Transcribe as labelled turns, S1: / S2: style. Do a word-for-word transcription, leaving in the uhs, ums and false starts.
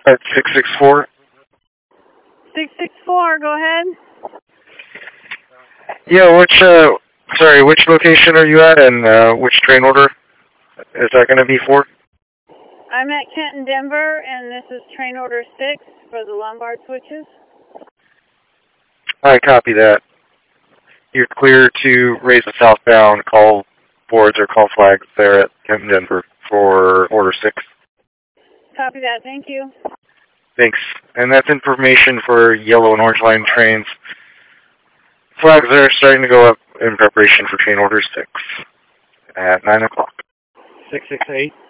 S1: at six six four.
S2: six six four, go ahead.
S1: Yeah, which, uh, sorry, which location are you at and uh, which train order is that going to be for?
S2: I'm at Kenton, Denver, and this is train order six for the Lombard switches.
S1: I copy that. You're clear to raise the southbound call boards or call flags there at Kenton, Denver for order six.
S2: Copy that, thank you.
S1: Thanks. And that's information for yellow and orange line trains. Flags are starting to go up in preparation for train order six at nine o'clock.
S3: six six eight.